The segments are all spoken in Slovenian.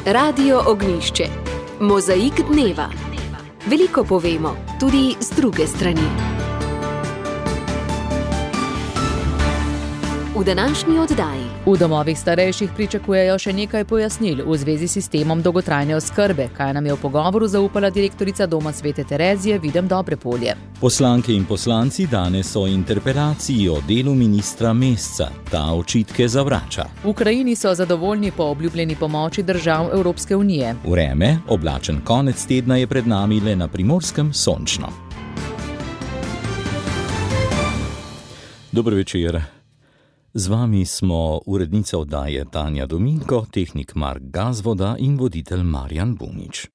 Radio Ognjišče. Mozaik dneva. Veliko povemo, tudi z druge strani. V današnji oddaji. V domovih starejših pričakujejo še nekaj pojasnil v zvezi s sistemom dolgotrajne oskrbe, kaj nam je v pogovoru zaupala direktorica Doma Svete Terezije Videm Dobrepolje. Poslanke in poslanci danes o interpelaciji o delu ministra Mesca. Ta očitke zavrača. V Ukrajini so zadovoljni po obljubljeni pomoči držav Evropske unije. Vreme, oblačen konec tedna je pred nami, le na Primorskem sončno. Dobro večer. Z vami smo urednica oddaje Tanja Dominko, tehnik Mark Gazvoda in voditelj Marjan Bunič.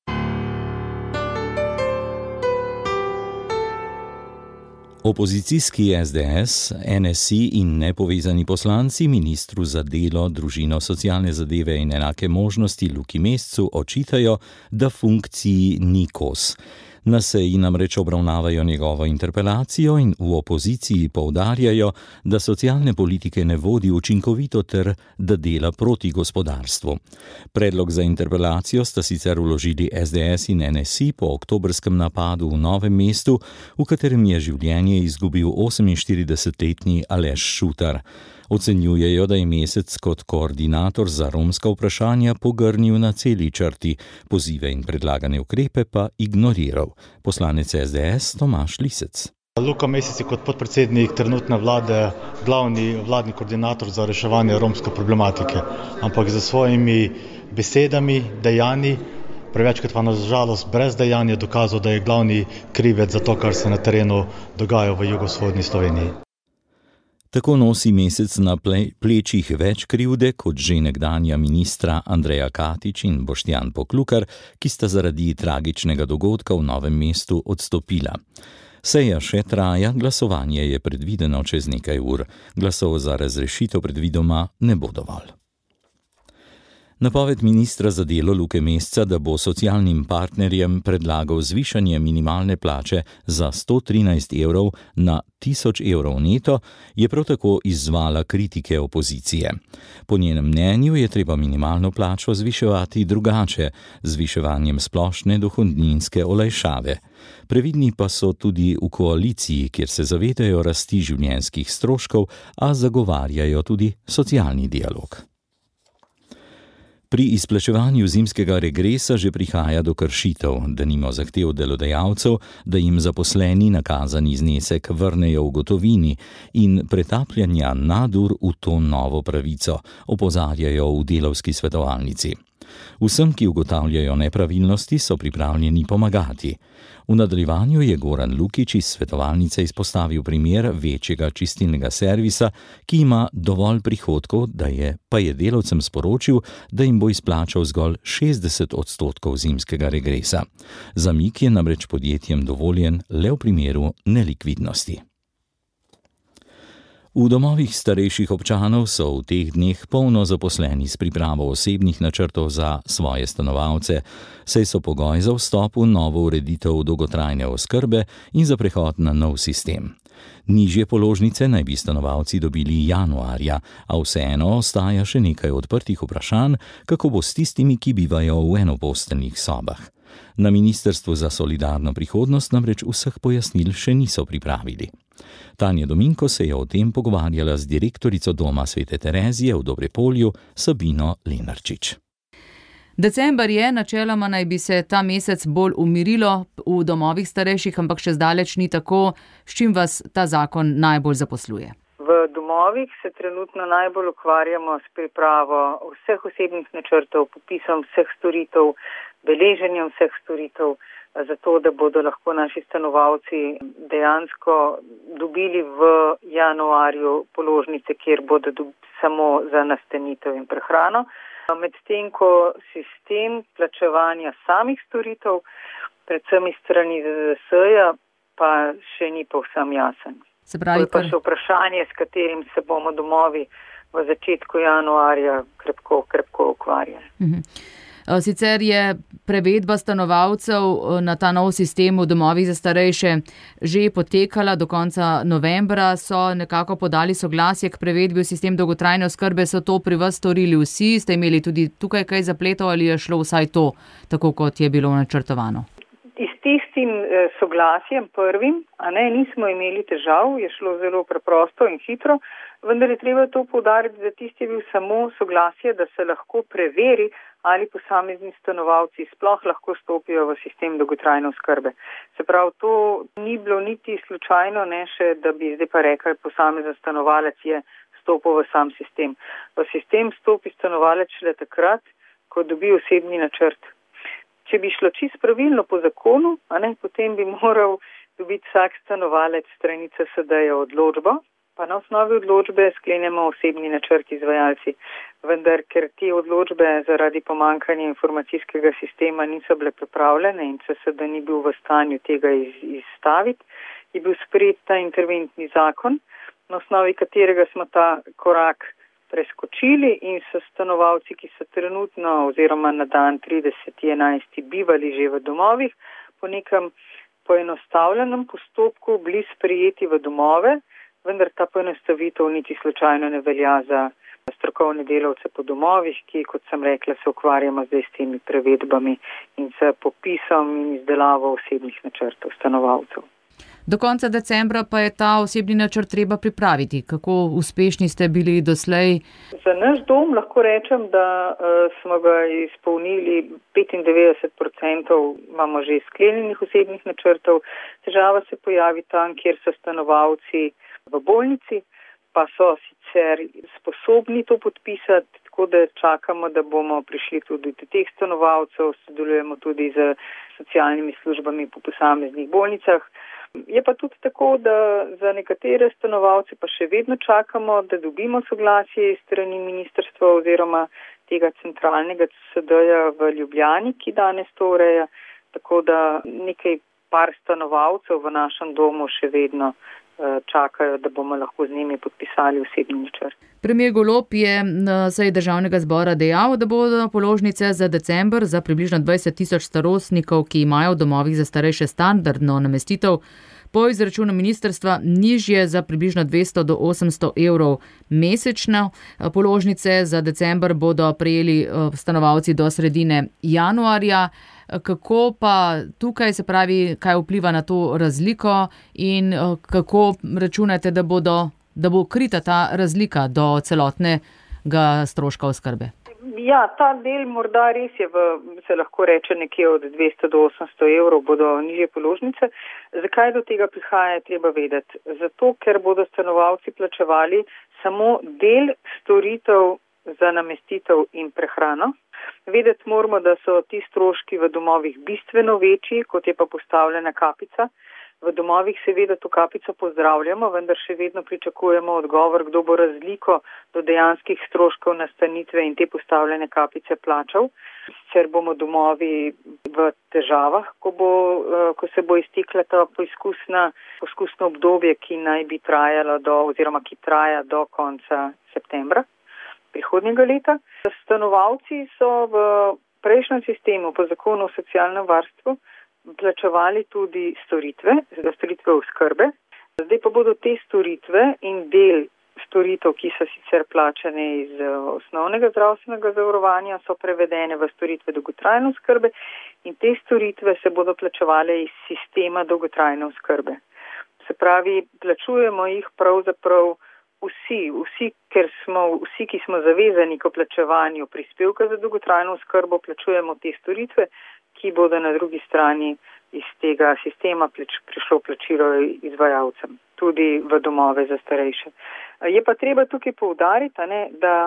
Opozicijski SDS, NSI in nepovezani poslanci ministru za delo, družino, socialne zadeve in enake možnosti Luki Mescu očitajo, da funkciji ni kos. Na seji namreč obravnavajo njegovo interpelacijo in v opoziciji poudarjajo, da socialne politike ne vodi učinkovito ter da dela proti gospodarstvu. Predlog za interpelacijo sta sicer vložili SDS in NSI po oktobrskem napadu v Novem mestu, v katerem je življenje izgubil 48-letni Aleš Šutar. Ocenjujejo, da je Mesec kot koordinator za romska vprašanja pogrnil na celi črti, pozive in predlagane ukrepe pa ignoriral. Poslanec SDS Tomaž Lisec. Luka Mesec je kot podpredsednik trenutne vlade glavni vladni koordinator za reševanje romske problematike, ampak za svojimi besedami, dejanji, prevečkrat pa na žalost brez dejanj je dokazal, da je glavni krivec za to, kar se na terenu dogaja v jugovzhodni Sloveniji. Tako nosi Mesec na plečih več krivde kot že nekdanja ministra Andreja Katič in Boštjan Poklukar, ki sta zaradi tragičnega dogodka v Novem mestu odstopila. Seja še traja, glasovanje je predvideno čez nekaj ur. Glasov za razrešitev predvidoma ne bo dovolj. Napoved ministra za delo Luke Mesca, da bo socialnim partnerjem predlagal zvišanje minimalne plače za 113 evrov na 1000 evrov neto, je prav tako izzvala kritike opozicije. Po njenem mnenju je treba minimalno plačo zviševati drugače, z zviševanjem splošne dohodninske olajšave. Previdni pa so tudi v koaliciji, kjer se zavedajo rasti življenjskih stroškov, a zagovarjajo tudi socialni dialog. Pri izplačevanju zimskega regresa že prihaja do kršitev, denimo zahtev delodajalcev, da jim zaposleni nakazani znesek vrnejo v gotovini in pretapljanja nadur v to novo pravico, opozarjajo v Delavski svetovalnici. Vsem, ki ugotavljajo nepravilnosti, so pripravljeni pomagati. V nadaljevanju je Goran Lukič iz svetovalnice izpostavil primer večjega čistilnega servisa, ki ima dovolj prihodkov, pa je delavcem sporočil, da jim bo izplačal zgolj 60% zimskega regresa. Zamik je namreč podjetjem dovoljen le v primeru nelikvidnosti. V domovih starejših občanov so v teh dneh polno zaposleni s pripravo osebnih načrtov za svoje stanovalce, saj so pogoj za vstop v novo ureditev dolgotrajne oskrbe in za prehod na nov sistem. Nižje položnice naj bi stanovalci dobili januarja, a vseeno ostaja še nekaj odprtih vprašanj, kako bo s tistimi, ki bivajo v enoposteljnih sobah. Na Ministrstvu za solidarno prihodnost namreč vseh pojasnil še niso pripravili. Tanja Dominko se je o tem pogovarjala z direktorico Doma Svete Terezije v Dobrepolju Sabino Lenarčič. December je, načeloma naj bi se ta mesec bolj umirilo v domovih starejših, ampak še zdaleč ni tako. S čim vas ta zakon najbolj zaposluje? V domovih se trenutno najbolj ukvarjamo s pripravo vseh osebnih načrtov, popisom vseh storitev, beleženjem vseh storitev, zato da bodo lahko naši stanovalci dejansko dobili v januarju položnice, kjer bodo samo za nastanitev in prehrano. Medtem ko sistem plačevanja samih storitev, predvsem iz strani ZZS-ja, pa še ni povsem jasen. To je pa še vprašanje, s katerim se bomo domovi v začetku januarja krepko ukvarjali. Sicer je prevedba stanovalcev na ta nov sistem v domovih za starejše že potekala, do konca novembra so nekako podali soglasje k prevedbi v sistem dolgotrajne oskrbe. So to pri vas storili vsi? Ste imeli tudi tukaj kaj zapletov ali je šlo vsaj to, tako kot je bilo načrtovano? S tistim soglasjem prvim, nismo imeli težav, je šlo zelo preprosto in hitro, vendar je treba to poudariti, da tisti je bil samo soglasje, da se lahko preveri, ali posamezni stanovalci sploh lahko stopijo v sistem dolgotrajne oskrbe. Se pravi, to ni bilo niti slučajno, ne še, da bi zdaj pa rekli, posamezen stanovalec je stopil v sam sistem. V sistem stopi stanovalec šele takrat, ko dobi osebni načrt. Če bi šlo čisto pravilno po zakonu, potem bi moral dobiti vsak stanovalec strani CSD-ja odločbo, pa na osnovi odločbe sklenemo osebni načrt izvajalci. Vendar, ker te odločbe zaradi pomankanja informacijskega sistema niso bile pripravljene in CSD ni bil v stanju tega izstaviti, je bil sprejet ta interventni zakon, na osnovi katerega smo ta korak preskočili in so stanovalci, ki so trenutno oziroma na dan 30.11. bivali že v domovih, po nekem poenostavljenem postopku bili sprejeti v domove, vendar ta poenostavitev niti slučajno ne velja za strokovne delavce po domovih, ki, kot sem rekla, se ukvarjamo zdaj s temi prevedbami in s popisom in izdelavo osebnih načrtov stanovalcev. Do konca decembra pa je ta osebni načrt treba pripraviti. Kako uspešni ste bili doslej? Za naš dom lahko rečem, da smo ga izpolnili 95%, imamo že sklenjenih osebnih načrtov. Težava se pojavi tam, kjer so stanovalci v bolnici, pa so sicer sposobni to podpisati, tako da čakamo, da bomo prišli tudi do teh stanovalcev, sodelujemo tudi z socialnimi službami po posameznih bolnicah. Je pa tudi tako, da za nekatere stanovalce pa še vedno čakamo, da dobimo soglasje iz strani ministrstva oziroma tega centralnega CSD-ja v Ljubljani, ki danes to ureja, tako da nekaj par stanovalcev v našem domu še vedno čakajo, da bomo lahko z njimi podpisali osebni načrt. Premier Golob je na seji Državnega zbora dejal, da bodo položnice za december za približno 20.000 starostnikov, ki imajo v domovih za starejše standardno namestitev, po izračunu ministrstva nižje za približno 200 do 800 evrov mesečno. Položnice za december bodo prejeli stanovalci do sredine januarja. Kako pa tukaj, se pravi, kaj vpliva na to razliko in kako računate, da bo krita ta razlika do celotnega stroška oskrbe? Ja, ta del morda res je, se lahko reče nekje od 200 do 800 evrov bodo nižje položnice. Zakaj do tega prihaja, je treba vedeti. Zato, ker bodo stanovalci plačevali samo del storitev za namestitev in prehrano. Vedeti moramo, da so ti stroški v domovih bistveno večji, kot je pa postavljena kapica. V domovih seveda to kapico pozdravljamo, vendar še vedno pričakujemo odgovor, kdo bo razliko do dejanskih stroškov nastanitve in te postavljene kapice plačal. Sicer bomo domovi v težavah, ko se bo iztekla ta poskusno obdobje, ki naj bi trajalo ki traja do konca septembra prihodnjega leta. Stanovalci so v prejšnjem sistemu po zakonu o socialnem varstvu plačevali tudi storitve oskrbe. Zdaj pa bodo te storitve in del storitev, ki so sicer plačane iz osnovnega zdravstvenega zavarovanja, so prevedene v storitve dolgotrajne oskrbe in te storitve se bodo plačevale iz sistema dolgotrajne oskrbe. Se pravi, plačujemo jih pravzaprav vsi, ki smo zavezani k plačevanju prispevka za dolgotrajno oskrbo, plačujemo te storitve, ki bodo na drugi strani iz tega sistema prišlo plačilo izvajalcem, tudi v domove za starejše. Je pa treba tukaj poudariti, da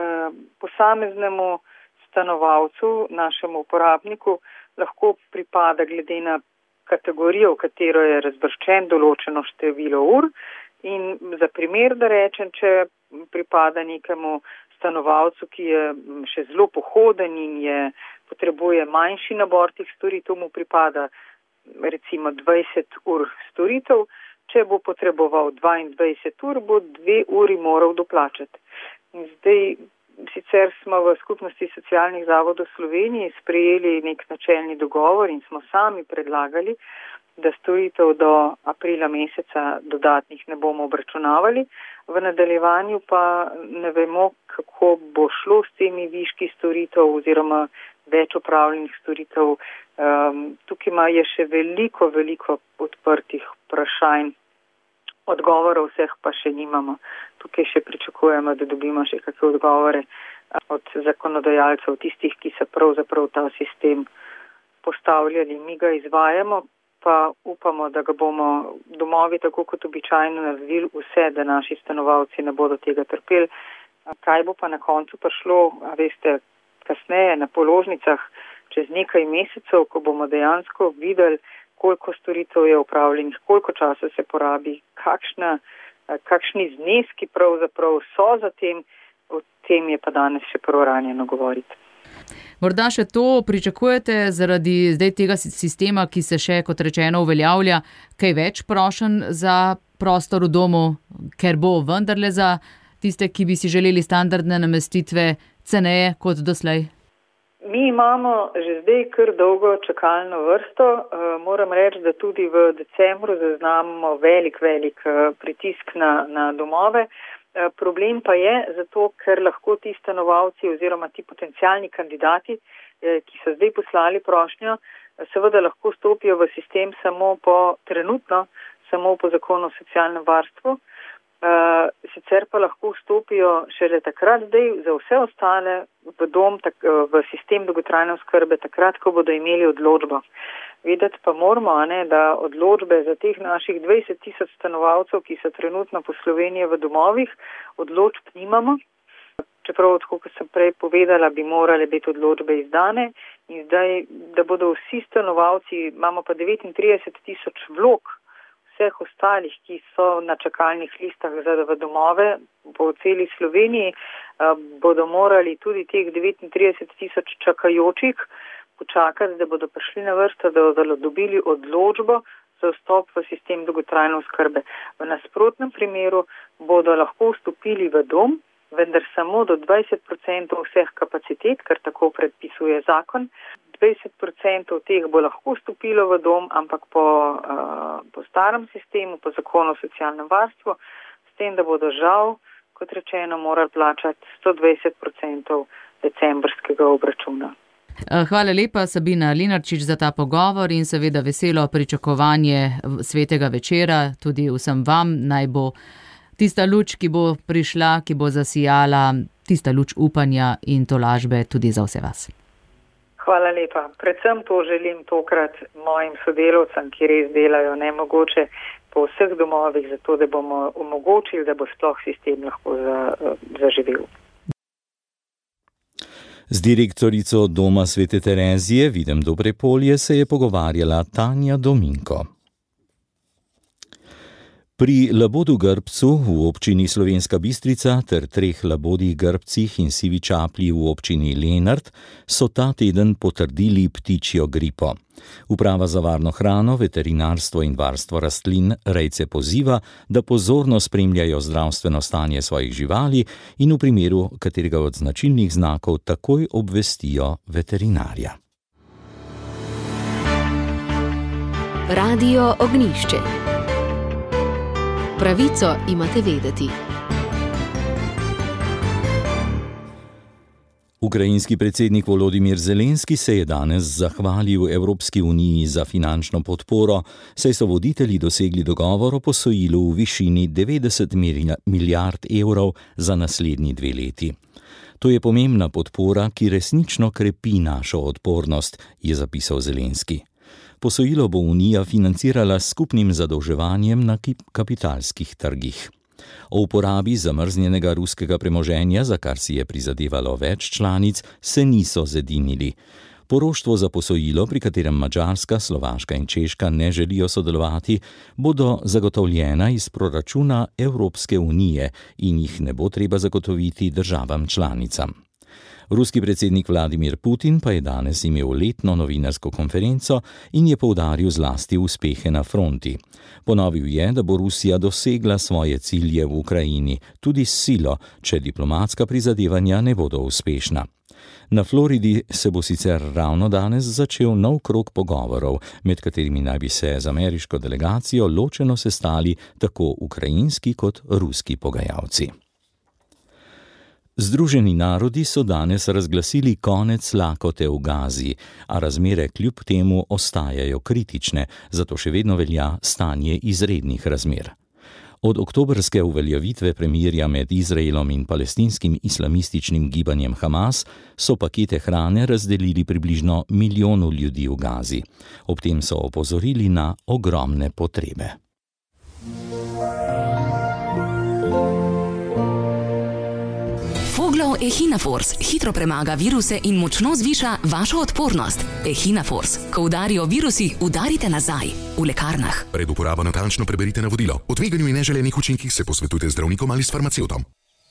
posameznemu stanovalcu, našemu uporabniku, lahko pripada glede na kategorijo, v katero je razvrščen, določeno število ur. In za primer, da rečem, če pripada nekemu stanovalcu, ki je še zelo pohoden in potrebuje manjši nabor teh storitev, mu pripada recimo 20 ur storitev. Če bo potreboval 22 ur, bo 2 uri moral doplačati. In zdaj Sicer smo v Skupnosti socialnih zavodov Slovenije sprejeli nek načelni dogovor in smo sami predlagali, da storitev do aprila meseca dodatnih ne bomo obračunavali. V nadaljevanju pa ne vemo, kako bo šlo s temi viški storitev oziroma več opravljenih storitev. Tukaj je še veliko odprtih vprašanj, odgovorov vseh pa še nimamo. Tukaj še pričakujemo, da dobimo še kakšne odgovore od zakonodajalcev, tistih, ki so pravzaprav ta sistem postavljali. Mi ga izvajamo, pa upamo, da ga bomo domovi tako kot običajno naredili vse, da naši stanovalci ne bodo tega trpeli. Kaj bo pa na koncu prišlo, a veste, kasneje na položnicah, čez nekaj mesecev, ko bomo dejansko videli, koliko storitev je upravljenih, koliko časa se porabi, kakšni zneski pravzaprav so za tem, o tem je pa danes še preuranjeno govoriti. Morda še to pričakujete zaradi zdaj tega sistema, ki se še, kot rečeno, uveljavlja, kaj več prošenj za prostor v domu, ker bo vendarle za tiste, ki bi si želeli standardne namestitve ceneje kot doslej? Mi imamo že zdaj kar dolgo čakalno vrsto. Moram reči, da tudi v decembru zaznamo velik pritisk na domove. Problem pa je zato, ker lahko ti stanovalci oziroma ti potencialni kandidati, ki so zdaj poslali prošnjo, seveda lahko stopijo v sistem samo po zakonu o socialnem varstvu. Sicer pa lahko vstopijo šele takrat zdaj za vse ostale v sistem dolgotrajne oskrbe takrat, ko bodo imeli odločbo. Vedeti pa moramo, da odločbe za teh naših 20,000 stanovalcev, ki so trenutno po Sloveniji v domovih, odločb nimamo. Čeprav, kot sem prej povedala, bi morale biti odločbe izdane in zdaj, da bodo vsi stanovalci, imamo pa 39,000 vlog vseh ostalih, ki so na čakalnih listah v domove po celi Sloveniji, bodo morali tudi teh 39,000 čakajočih počakati, da bodo prišli na vrsto, da bodo dobili odločbo za vstop v sistem dolgotrajne oskrbe. V nasprotnem primeru bodo lahko vstopili v dom, vendar samo do 20% vseh kapacitet, kar tako predpisuje zakon. 20% teh bo lahko vstopilo v dom, ampak po starem sistemu, po zakonu o socialnem varstvu, s tem, da bodo žal, kot rečeno, morali plačati 120% decembrskega obračuna. Hvala lepa, Sabina Lenarčič, za ta pogovor in seveda veselo pričakovanje svetega večera. Tudi vsem vam naj bo tista luč, ki bo prišla, ki bo zasijala, tista luč upanja in tolažbe tudi za vse vas. Hvala lepa. Predvsem to želim tokrat mojim sodelavcem, ki res delajo nemogoče po vseh domovih, zato da bomo omogočili, da bo sploh sistem lahko zaživel. Z direktorico Doma Svete Terezije Videm Dobrepolje se je pogovarjala Tanja Dominko. Pri Labodu Grbcu v občini Slovenska Bistrica ter 3 labodih grbcih in sivi čaplji v občini Lenart so ta teden potrdili ptičjo gripo. Uprava za varno hrano, veterinarstvo in varstvo rastlin rejce poziva, da pozorno spremljajo zdravstveno stanje svojih živali in v primeru katerega od značilnih znakov takoj obvestijo veterinarja. Radio Ognjišče. Pravico imate vedeti. Ukrajinski predsednik Volodimir Zelenski se je danes zahvalil Evropski uniji za finančno podporo, saj so voditelji dosegli dogovor o posojilu v višini 90 milijard evrov za naslednji 2 leti. To je pomembna podpora, ki resnično krepi našo odpornost, je zapisal Zelenski. Posojilo bo Unija financirala s skupnim zadolževanjem na kapitalskih trgih. O uporabi zamrznjenega ruskega premoženja, za kar si je prizadevalo več članic, se niso zedinili. Poroštvo za posojilo, pri katerem Madžarska, Slovaška in Češka ne želijo sodelovati, bodo zagotovljena iz proračuna Evropske unije in jih ne bo treba zagotoviti državam članicam. Ruski predsednik Vladimir Putin pa je danes imel letno novinarsko konferenco in je poudaril zlasti uspehe na fronti. Ponovil je, da bo Rusija dosegla svoje cilje v Ukrajini, tudi s silo, če diplomatska prizadevanja ne bodo uspešna. Na Floridi se bo sicer ravno danes začel nov krog pogovorov, med katerimi naj bi se z ameriško delegacijo ločeno sestali tako ukrajinski kot ruski pogajalci. Združeni narodi so danes razglasili konec lakote v Gazi, a razmere kljub temu ostajajo kritične, zato še vedno velja stanje izrednih razmer. Od oktobrske uveljavitve premirja med Izraelom in palestinskim islamističnim gibanjem Hamas so pakete hrane razdelili približno 1 milijonu ljudi v Gazi. Ob tem so opozorili na ogromne potrebe. Foglov Echinafors hitro premaga viruse in močno zviša vašo odpornost. Echinafors. Ko udarijo virusi, udarite nazaj. V lekarnah. Pred uporabo natančno preberite navodilo. O tveganju in neželenih učinkih se posvetujte z zdravnikom ali s farmacevtom.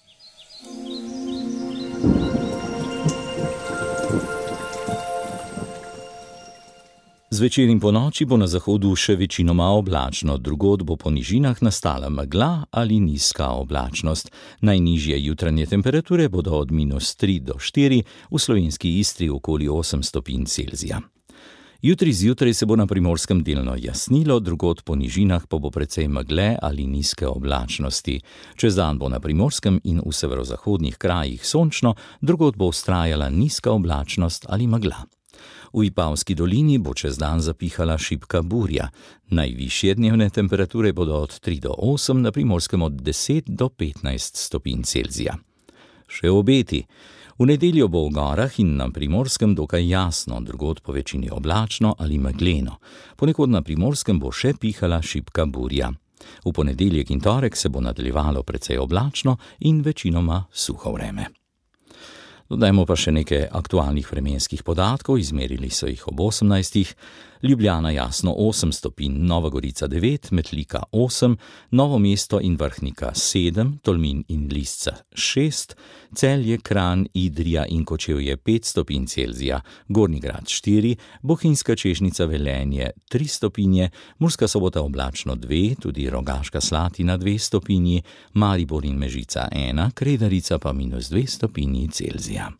Zvečer in ponoči bo na zahodu še večinoma oblačno, drugod bo po nižinah nastala megla ali nizka oblačnost. Najnižje jutranje temperature bodo od -3 do 4, v slovenski Istri okoli 8 stopinj Celzija. Jutri zjutraj se bo na Primorskem delno jasnilo, drugod po nižinah pa bo precej megle ali nizke oblačnosti. Čez dan bo na Primorskem in v severozahodnih krajih sončno, drugod bo vztrajala nizka oblačnost ali megla. V Vipavski dolini bo čez dan zapihala šibka burja. Najvišje dnevne temperature bodo od 3 do 8, na Primorskem od 10 do 15 stopinj Celzija. Še obeti. V nedeljo bo v gorah in na Primorskem dokaj jasno, drugod po večini oblačno ali megleno. Ponekod na Primorskem bo še pihala šibka burja. V ponedeljek in torek se bo nadaljevalo precej oblačno in večinoma suho vreme. Dodajmo pa še nekaj aktualnih vremenskih podatkov, izmerili so jih ob 18. Ljubljana jasno 8 stopinj, Nova Gorica 9, Metlika 8, Novo mesto in Vrhnika 7, Tolmin in Lisca 6, Celje, Kranj, Idrija in Kočevje 5 stopinj Celzija, Gornji Grad 4, Bohinjska Češnica, Velenje 3 stopinje, Murska Sobota oblačno 2, tudi Rogaška Slatina 2 stopinji, Maribor in Mežica 1, Kredarica pa -2 stopinji Celzija.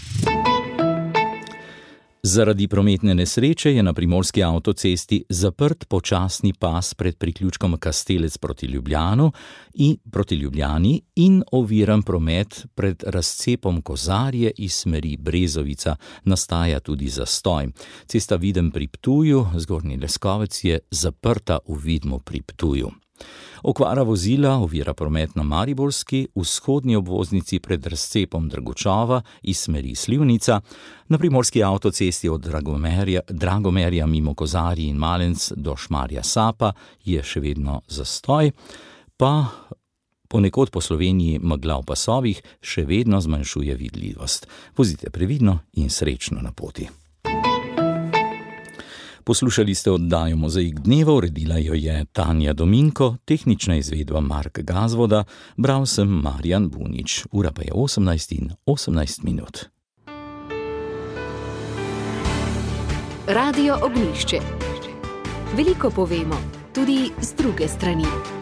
Zaradi prometne nesreče je na primorski avtocesti zaprt počasni pas pred priključkom Kastelec proti Ljubljani in oviran promet pred razcepom Kozarje iz smeri Brezovica, nastaja tudi zastoj. Cesta Videm pri Ptuju, Zgornji Leskovec je zaprta v Vidmu pri Ptuju. Okvara vozila ovira promet na mariborski vzhodni obvoznici pred razcepom Dragočova iz smeri Slivnica, na primorski avtocesti od Dragomerja mimo Kozarji in Malenc do Šmarja Sapa je še vedno zastoj, pa ponekod po Sloveniji megla v pasovih še vedno zmanjšuje vidljivost. Vozite previdno in srečno na poti. Poslušali ste oddajo Mozaik dneva, uredila jo je Tanja Dominko, tehnična izvedba Mark Gazvoda, bral sem Marjan Bunič. Ura pa je 18:18. Radio Ognjišče. Veliko povemo, tudi z druge strani.